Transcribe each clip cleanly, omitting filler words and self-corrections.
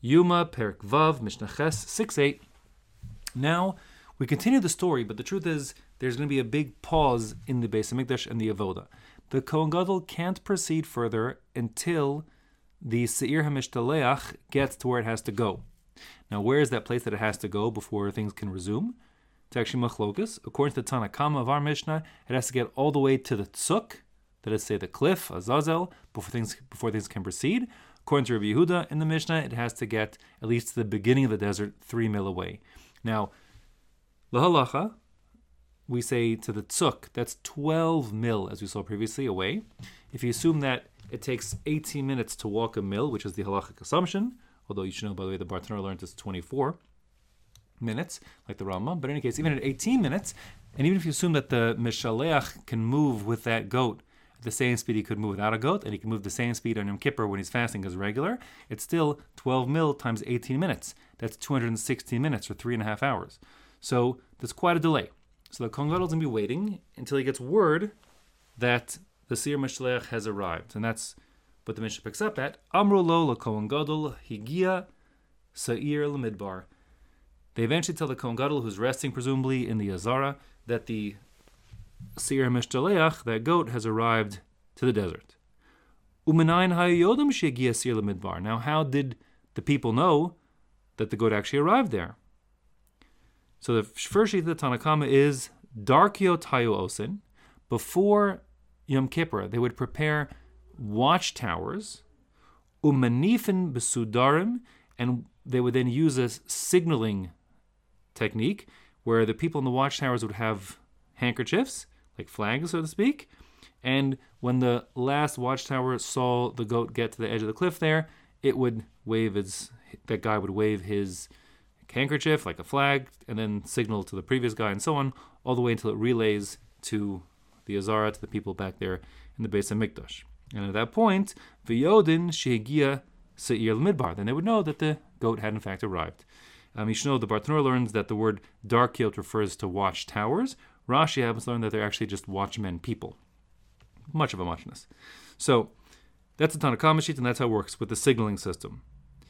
Yuma, Perek Vav, Mishnah Ches 6-8. Now, we continue the story, but the truth is, there's going to be a big pause in the Beis HaMikdash and the Avoda. The Kohen Gadol can't proceed further until the Seir HaMishtaleach gets to where it has to go. Now, where is that place that it has to go before things can resume? It's actually Machlokas. According to the Tanna Kama of our Mishnah, it has to get all the way to the Tzuk, that is, say, the cliff, Azazel, before things can proceed. According to Rabbi Yehuda in the Mishnah, it has to get at least to the beginning of the desert, 3 mil away. Now, Lahalacha, we say to the Tzuk, that's 12 mil, as we saw previously, away. If you assume that it takes 18 minutes to walk a mil, which is the halachic assumption, although you should know, by the way, the Bartanura learned it's 24 minutes, like the Rambam. But in any case, even at 18 minutes, and even if you assume that the Mishaleach can move with that goat at the same speed he could move without a goat, and he can move the same speed on Yom Kippur when he's fasting as regular, it's still 12 mil times 18 minutes. That's 216 minutes, or 3.5 hours. So there's quite a delay. So the Kohen Gadol is going to be waiting until he gets word that the Seir Mishaleach has arrived. And that's what the Mishnah picks up at. Amru lo Kohen Gadol higia Seir Lamidbar. They eventually tell the Kohen Gadol, who's resting presumably in the Azara, that the Seir Mishtaleach, that goat, has arrived to the desert. Umenayin hayodam shegia Seir Lamidbar. Now, how did the people know that the goat actually arrived there? So the first sheet of the Tanna Kama is Darkio Tayu Osin. Before Yom Kippur, they would prepare watchtowers, Umanifin Besudarim, and they would then use a signaling technique where the people in the watchtowers would have handkerchiefs, like flags, so to speak. And when the last watchtower saw the goat get to the edge of the cliff there, that guy would wave his handkerchief like a flag and then signal to the previous guy and so on, all the way until it relays to the Azara, to the people back there in the Beis HaMikdash. And at that point, V'yodin shehigia Seir Lamidbar, then they would know that the goat had in fact arrived. You should know the Bartanura learns that the word darkiot refers to watchtowers. Rashi happens to learn that they're actually just watchmen people. Much of a muchness. So that's the Tanna Kama sheet, and that's how it works with the signaling system.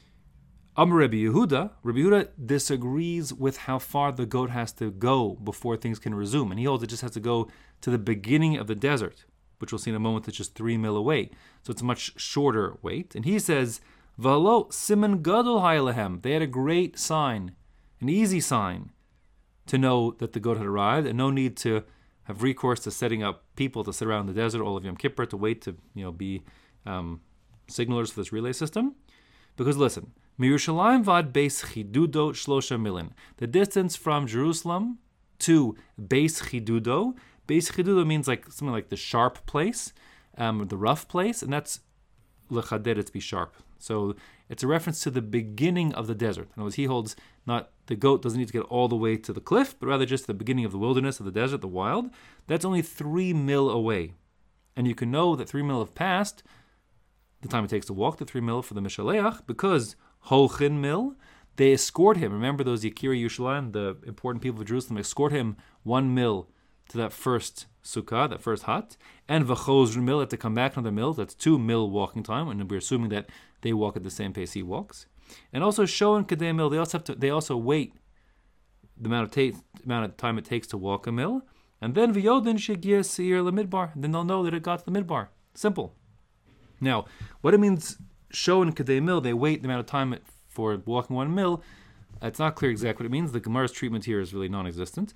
Rabbi Yehuda disagrees with how far the goat has to go before things can resume. And he holds it just has to go to the beginning of the desert, which we'll see in a moment that's just 3 mil away. So it's a much shorter wait. And he says, Valo Siman Gadol Hayalehem. They had a great sign, an easy sign, to know that the goat had arrived, and no need to have recourse to setting up people to sit around the desert all of Yom Kippur to wait to be signalers for this relay system. Because listen, Mirushalayim vad Beis Chidudo Shlosha Milin. The distance from Jerusalem to Beis Chidudo. Beis Chidudo means like something like the sharp place, the rough place, and that's lechader, to be sharp. So it's a reference to the beginning of the desert. In other words, he holds not the goat doesn't need to get all the way to the cliff, but rather just the beginning of the wilderness, of the desert, the wild. That's only 3 mil away. And you can know that 3 mil have passed, the time it takes to walk the 3 mil for the Mishaleach, because Holchin mil, they escort him. Remember those Yakiri Yerushalayim, the important people of Jerusalem, escort him 1 mil to that first sukkah, that first hut, and V'chozr mil, to come back another mil, that's 2 mil walking time, and we're assuming that they walk at the same pace he walks. And also Shoan Kadei mil, they also wait the amount of time it takes to walk a mil, and then V'yodin shegia Seir Lamidbar, then they'll know that it got to the midbar. Simple. Now, what it means, Shoan Kadei mil, they wait the amount of time for walking 1 mil, it's not clear exactly what it means. The Gemara's treatment here is really non-existent.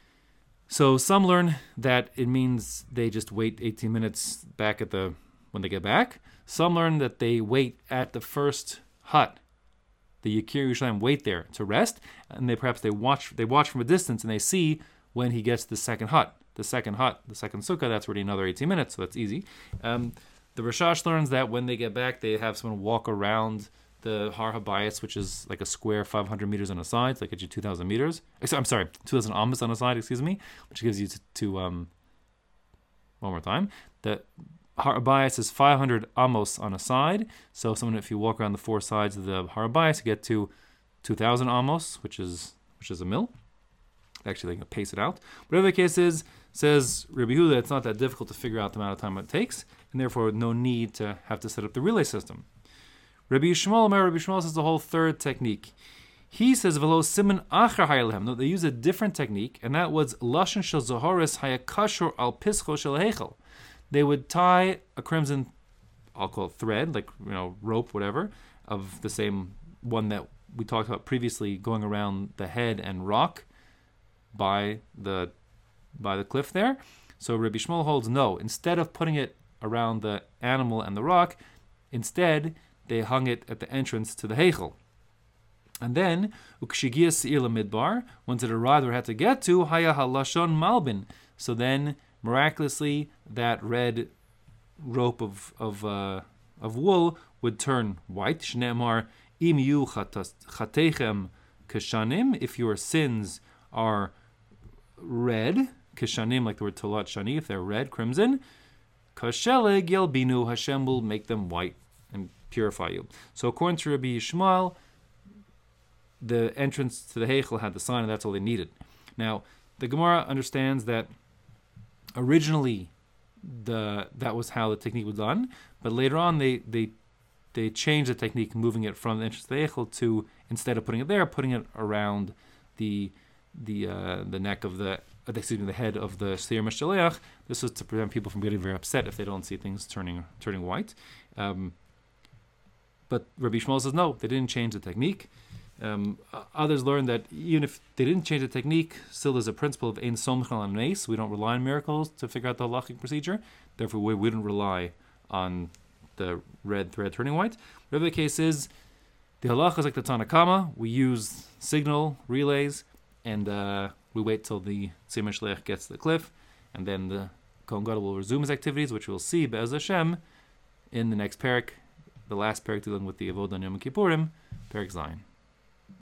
So some learn that it means they just wait 18 minutes back when they get back. Some learn that they wait at the first hut, the Yakir Yerushalayim, wait there to rest, and they watch from a distance, and they see when he gets to the second hut. The second sukkah, that's already another 18 minutes, so that's easy. The Rashash learns that when they get back, they have someone walk around the Har Habayis, which is like a square 500 meters on a side, so that gets you 2,000 meters. 2,000 amos on a side, which gives you one more time. The Har Habayis is 500 amos on a side, so if you walk around the 4 sides of the Har Habayis, you get to 2,000 amos, which is a mil. Actually, they can pace it out. Whatever the case is, says Rabbi Yehuda, it's not that difficult to figure out the amount of time it takes, and therefore no need to have to set up the relay system. Rabbi Yishmael says the whole third technique. He says, "Velo siman acher hayalhem." No, they use a different technique, and that was lashon shel zoharis hayakashur al pischo shel hechel. They would tie a crimson, I'll call it thread, like rope, whatever, of the same one that we talked about previously, going around the head and rock by the cliff there. So Rabbi Shmuel holds no. Instead of putting it around the animal and the rock, instead they hung it at the entrance to the heichel. And then, ukshigia seir midbar, once it arrived where it had to get to, haya halashon malbin. So then, miraculously, that red rope of wool would turn white. Shneemar im yu chatechem keshanim. If your sins are red, keshanim, like the word tolat shani, if they're red, crimson, kasheleg yelbinu, Hashem will make them white and purify you. So according to Rabbi Yishmael, the entrance to the Heichel had the sign, and that's all they needed. Now, the Gemara understands that originally that was how the technique was done, but later on they changed the technique, moving it from the entrance to the Heichel to, instead of putting it there, putting it around the neck of the head of the Seir Mishaleach. This was to prevent people from getting very upset if they don't see things turning white. But Rabbi Shmuel says no, they didn't change the technique. Others learn that even if they didn't change the technique, still there's a principle of ein somchen al nes. We don't rely on miracles to figure out the halachic procedure. Therefore, we wouldn't rely on the red thread turning white. Whatever the case is, the halacha is like the Tanna Kama. We use signal relays, and we wait till the Tzimah Shlech gets to the cliff, and then the Kohen Gadol will resume his activities, which we'll see Be'ez Hashem in the next parak, the last parak dealing with the Avodah on Yom Kippurim, Parak Zayin.